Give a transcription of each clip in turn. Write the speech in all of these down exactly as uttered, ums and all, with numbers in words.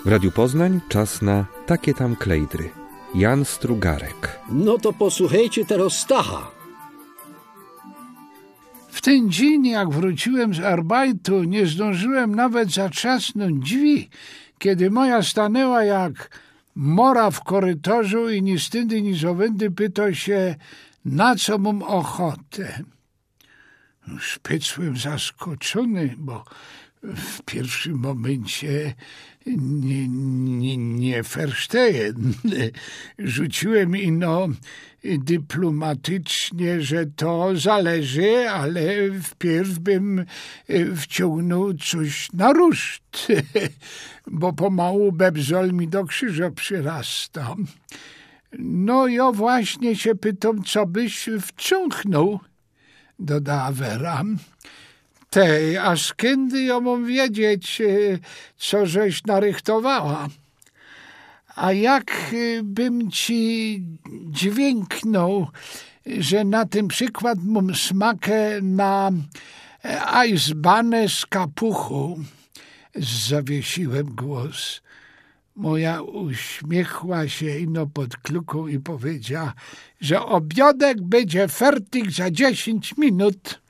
W Radiu Poznań czas na Takie tam klejdry. Jan Strugarek. No to posłuchajcie teraz Stacha. W ten dzień, jak wróciłem z arbajtu, nie zdążyłem nawet zatrzasnąć drzwi, kiedy moja stanęła jak mora w korytarzu i ni styndy, ni zowędy pytał się, na co mam ochotę. Szpycłem zaskoczony, bo w pierwszym momencie nie, nie, nie versteję. Rzuciłem ino dyplomatycznie, że to zależy, ale wpierw bym wciągnął coś na ruszt, bo pomału bebzol mi do krzyża przyrasta. No ja właśnie się pytam, co byś wciągnął, dodała Wera. Tej, a z kiedy ja mam wiedzieć, co żeś narychtowała? A jak bym ci dźwięknął, że na tym przykład mam smakę na ajzbanę z kapuchu? Zawiesiłem głos. Moja uśmiechła się ino pod kluką i powiedziała, że obiadek będzie fertig za dziesięć minut.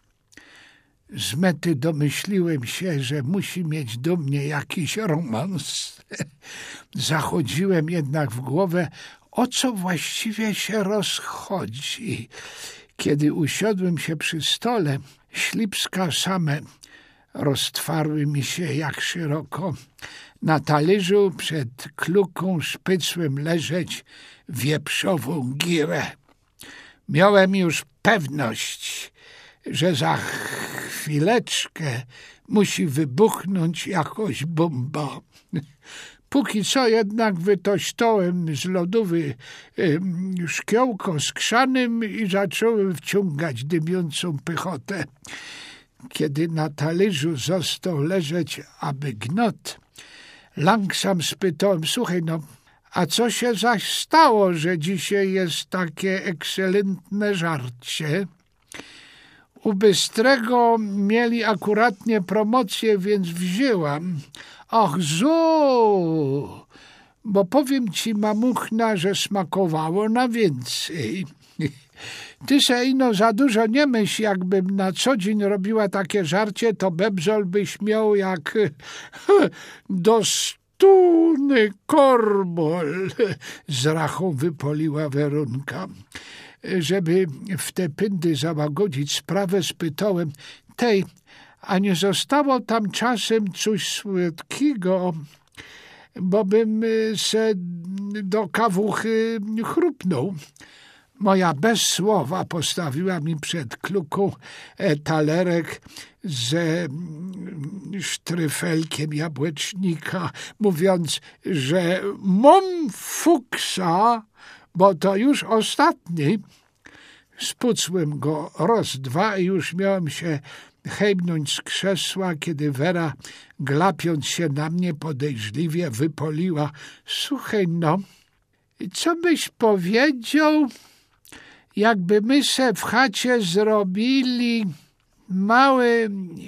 Z mety domyśliłem się, że musi mieć do mnie jakiś romans. Zachodziłem jednak w głowę, o co właściwie się rozchodzi. Kiedy usiadłem się przy stole, ślipska same roztwarły mi się jak szeroko. Na talerzu przed kluką szpycłem leżeć wieprzową girę. Miałem już pewność, że za chwileczkę musi wybuchnąć jakoś bomba. Póki co jednak wytośtałem z lodówy szkiełko z krzanym i zacząłem wciągać dymiącą pychotę. Kiedy na talerzu został leżeć aby gnot, langsam spytałem, słuchaj no, a co się zaś stało, że dzisiaj jest takie ekscelentne żarcie? U Bystrego mieli akuratnie promocję, więc wzięłam. Ach, zo, bo powiem ci, mamuchna, że smakowało na więcej. Ty se ino za dużo nie myśl, jakbym na co dzień robiła takie żarcie, to bebzol byś miał jak do stuny korbol, z rachą wypoliła Werunka. Żeby w te pyndy załagodzić sprawę, spytałem, tej, a nie zostało tam czasem coś słodkiego, bo bym se do kawuchy chrupnął. Moja bez słowa postawiła mi przed kluką talerek ze sztryfelkiem jabłecznika, mówiąc, że mam fuksa, bo to już ostatni. Spucłem go roz dwa i już miałem się hejbnąć z krzesła, kiedy Wera, glapiąc się na mnie podejrzliwie, wypoliła. Słuchaj no, co byś powiedział, jakby my se w chacie zrobili mały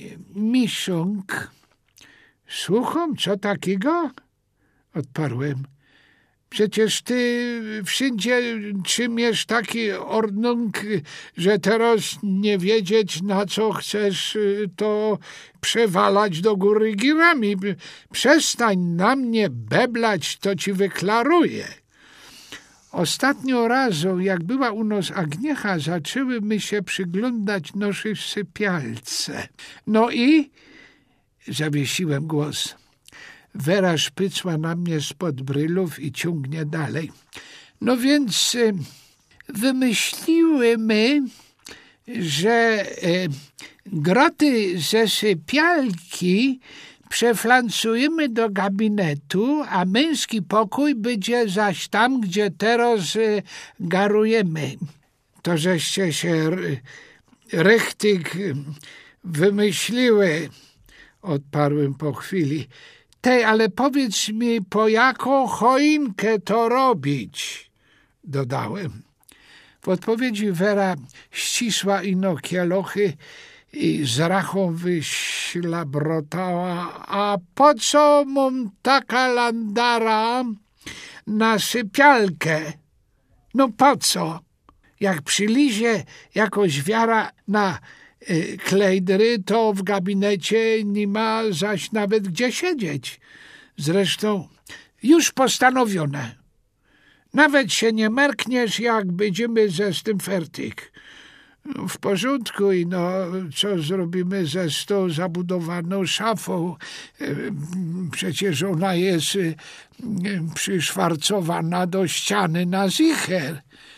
misiąg? Słucham, co takiego? Odparłem. Przecież ty wszędzie trzymiesz taki ordnung, że teraz nie wiedzieć, na co chcesz to przewalać do góry girami. Przestań na mnie beblać, to ci wyklaruję. Ostatnio razą, jak była u nas Agniecha, zaczęły my się przyglądać naszej sypialce. No i zawiesiłem głos. Wera szpycła na mnie spod brylów i ciągnie dalej. No więc y, wymyśliłymy, że y, groty ze sypialki przeflancujemy do gabinetu, a męski pokój będzie zaś tam, gdzie teraz y, garujemy. To żeście się rychtyk wymyśliły, odparłem po chwili. Tej, ale powiedz mi, po jaką choinkę to robić? Dodałem. W odpowiedzi Wera ścisła ino kielochy i z rachą wyślabrotała: a po co mam taka landara na sypialkę? No po co? Jak przylizie jakoś wiara na y, klejdry, to w gabinecie nie ma zaś nawet gdzie siedzieć. Zresztą już postanowione. Nawet się nie merkniesz, jak będziemy ze z tym fertyk. No, w porządku, i no, co zrobimy ze z tą zabudowaną szafą? Przecież ona jest przyszwarcowana do ściany na zicher.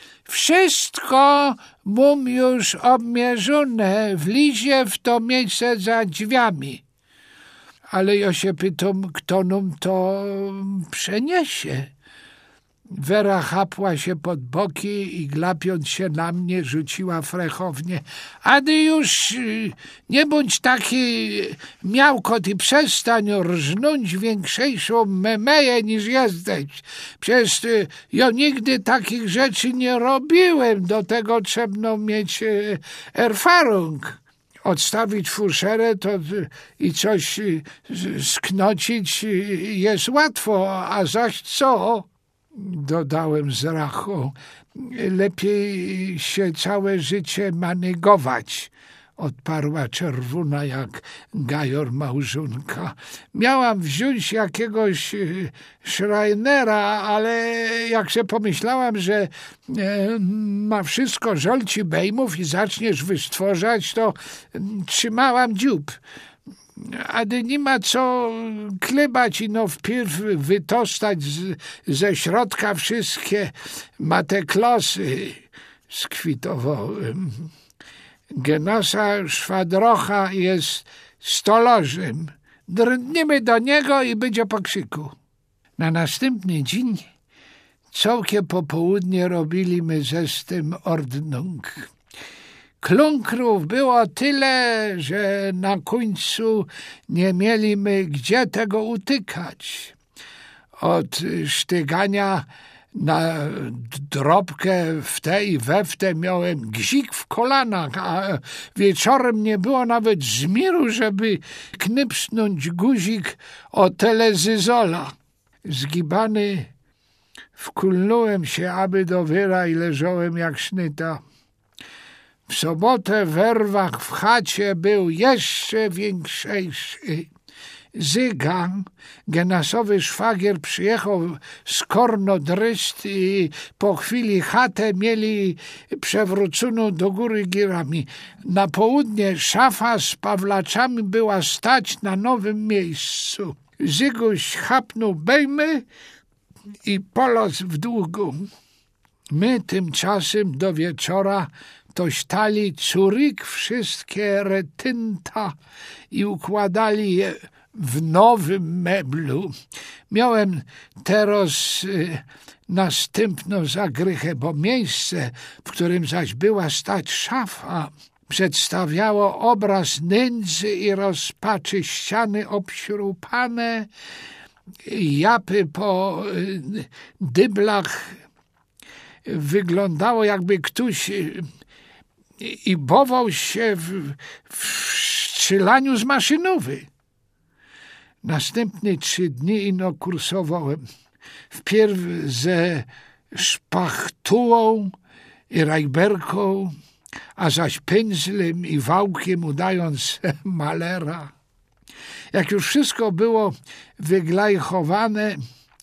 Wszystko mam już obmierzone, wlizie w to miejsce za drzwiami. Ale ja się pytam, kto nam to przeniesie? Wera chapła się pod boki i glapiąc się na mnie rzuciła frechownie: a ty już nie bądź taki miałkot i przestań rżnąć większejszą memeję niż jesteś. Przecież ja nigdy takich rzeczy nie robiłem, do tego trzeba mieć erfarung. Odstawić fuszerę to i coś sknocić jest łatwo, a zaś co? Dodałem z rachą: lepiej się całe życie manegować, odparła czerwona jak gajor małżonka. Miałam wziąć jakiegoś Schreinera, ale jak się pomyślałam, że e, ma wszystko żolci bejmów i zaczniesz wystworzać, to trzymałam dziób. A nie ma co klebać i no wpierw wytostać z, ze środka wszystkie mateklosy, skwitowałem. Genasa Szwadrocha jest stolożem. Drgniemy do niego i będzie po krzyku. Na następny dzień całkie popołudnie robiliśmy ze z tym ordnung. Klunkrów było tyle, że na końcu nie mieliśmy gdzie tego utykać. Od sztygania na drobkę w te i we w te miałem gzik w kolanach, a wieczorem nie było nawet żmiru, żeby knypsnąć guzik o telezyzola. Zgibany wkulnąłem się aby do wyra i leżałem jak sznyta. W sobotę w Erwach w chacie był jeszcze większejszy. Zyga, genasowy szwagier, przyjechał z Kornodryst i po chwili chatę mieli przewróconą do góry girami. Na południe szafa z pawlaczami była stać na nowym miejscu. Zyguś chapnął bejmy i polos w długu. My tymczasem do wieczora tośtali curyk wszystkie retynta i układali je w nowym meblu. Miałem teraz y, następną zagrychę, bo miejsce, w którym zaś była stać szafa, przedstawiało obraz nędzy i rozpaczy. Ściany obśrupane, japy po y, dyblach. Wyglądało, jakby ktoś i bował się w, w strzelaniu z maszynowy. Następne trzy dni ino kursowałem. Wpierw ze szpachtułą i rajberką, a zaś pędzlem i wałkiem udając malera. Jak już wszystko było wyglajchowane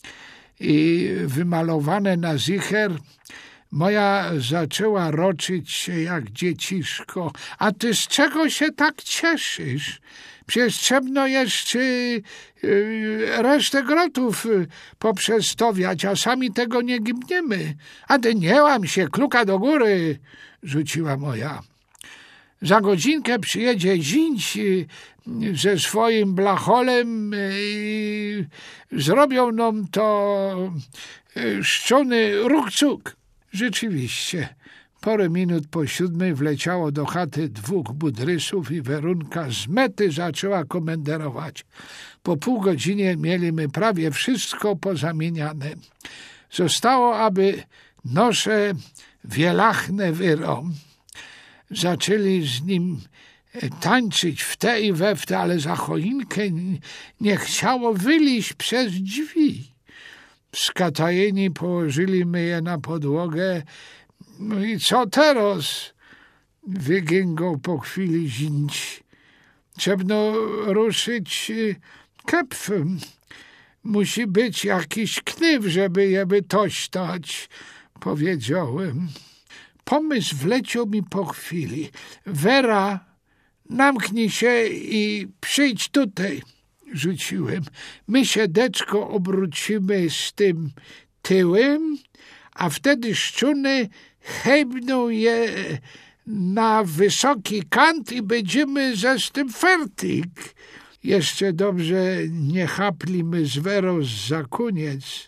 i wymalowane na zicher, moja zaczęła roczyć się jak dzieciszko. A ty z czego się tak cieszysz? Przecież trzeba jeszcze yy, resztę grotów yy, poprzestawiać, a sami tego nie gibniemy. A ty nie łam się, kluka do góry, rzuciła moja. Za godzinkę przyjedzie zięć yy, ze swoim blacholem i yy, zrobią nam to yy, szczony rukcuk. Rzeczywiście, parę minut po siódmej wleciało do chaty dwóch budrysów i Werunka z mety zaczęła komenderować. Po pół godzinie mieliśmy prawie wszystko pozamieniane. Zostało, aby nosze wielachne wyro. Zaczęli z nim tańczyć w te i we w te, ale za choinkę nie chciało wyliść przez drzwi. Skatajeni położyli my je na podłogę. No i co teraz? Wygięgał po chwili zięć. Trzebno ruszyć kepfem. Musi być jakiś knyw, żeby je wytośtać, powiedziałem. Pomysł wleciał mi po chwili. Wera, namknij się i przyjdź tutaj, rzuciłem. My siedeczko obrócimy z tym tyłem, a wtedy szczuny chębną je na wysoki kant i będziemy ze z tym fertig. Jeszcze dobrze nie chaplimy z Werą za koniec,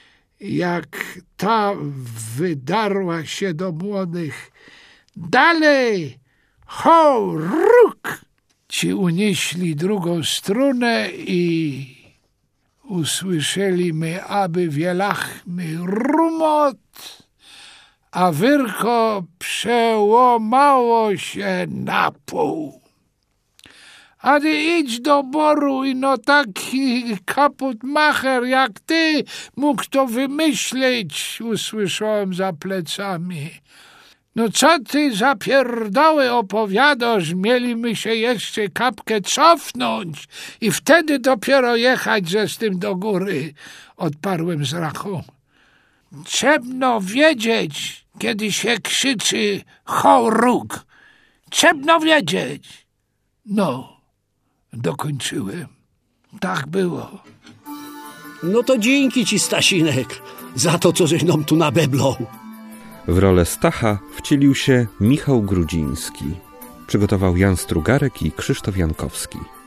jak ta wydarła się do młodych. Dalej, ho, ruk! Ci unieśli drugą strunę i usłyszeliśmy, aby wielachmy rumot, a wyrko przełomało się na pół. A ty idź do boru i no taki kaputmacher jak ty mógł to wymyślić, usłyszałem za plecami. No co ty za pierdoły opowiadasz, mieliśmy się jeszcze kapkę cofnąć i wtedy dopiero jechać ze z tym do góry, odparłem z rachą. Trzebno wiedzieć, kiedy się krzyczy choruk. Trzebno wiedzieć. No, dokończyłem. Tak było. No to dzięki ci, Stasinek, za to, co żeś nam tu nabeblał. W rolę Stacha wcielił się Michał Grudziński. Przygotował Jan Strugarek i Krzysztof Jankowski.